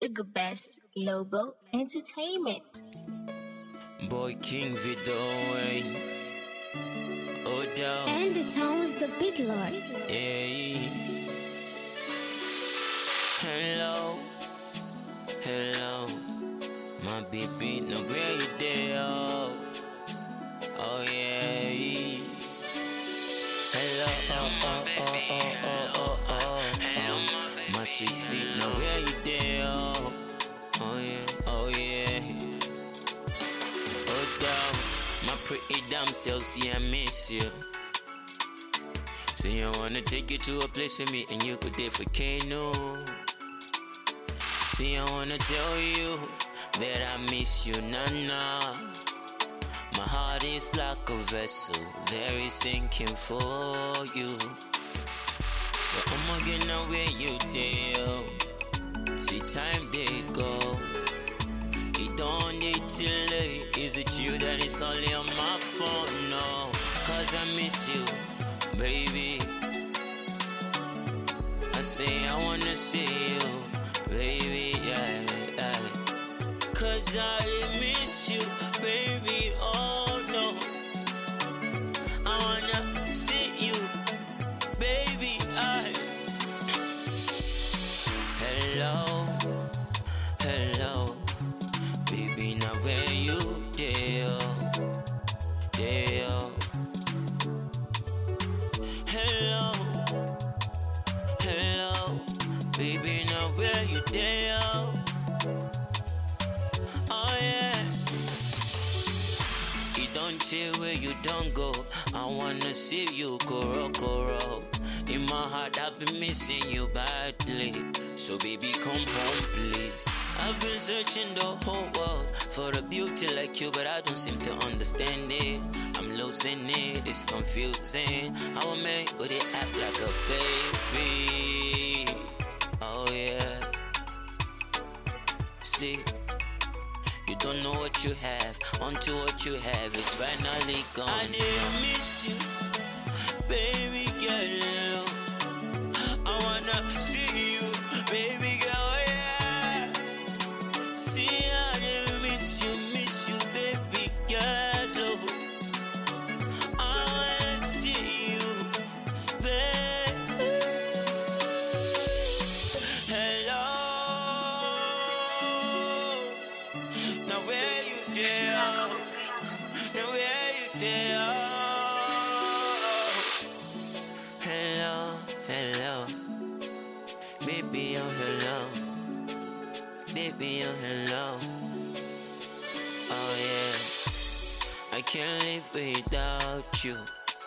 the best global entertainment. Boy King Vidoway. Oh down. And the town's the big lord. Yeah. Hello. Hello. My baby, no where you there? Oh yeah. Hello. My sweetie, no where you there? Oh yeah. Oh down. My pretty damn self, see I miss you. See I wanna take you to a place with me and you could defecate, no. See I wanna tell you that I miss you, nah. My heart is like a vessel, very sinking for you. So I'ma get now where you there. See time they go. It don't need till late. Is it you that is calling on my phone? No, cause I miss you, baby. I say I wanna see you, baby, yeah. Cause I miss you, baby, oh no. I wanna see you, baby, Hello, baby, now where you there? Hello, baby, now where you there? Oh yeah. You don't chill where you don't go. I wanna see you, Koro. In my heart, I've been missing you badly. So baby, come home, please. I've been searching the whole world for a beauty like you, but I don't seem to understand it. I'm losing it, it's confusing. How am I gonna act like a baby? Oh yeah. See, you don't know what you have until what you have is finally gone. I didn't miss you, baby girl. I wanna see you, baby girl, yeah. See, I didn't miss you, baby girl. I wanna see you, baby. Hello. Now where you there? Now where you there? Hello. Baby, oh hello. Baby, oh hello. Oh yeah. I can't live without you.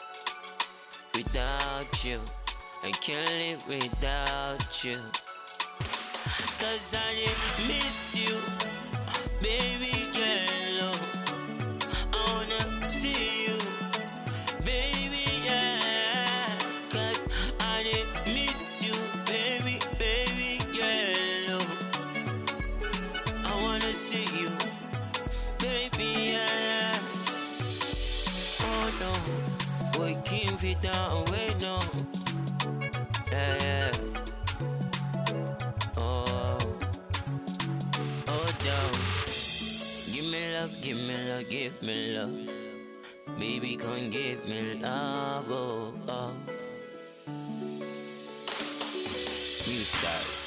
I can't live without you. Cause I miss you, baby girl. I wanna see you, baby, yeah. Cause I miss you, baby girl. I wanna see you, baby, yeah. Oh no, boy, can't be down, wait no. Yeah. Oh down. Give me love. Baby, come give me love. Oh. You start.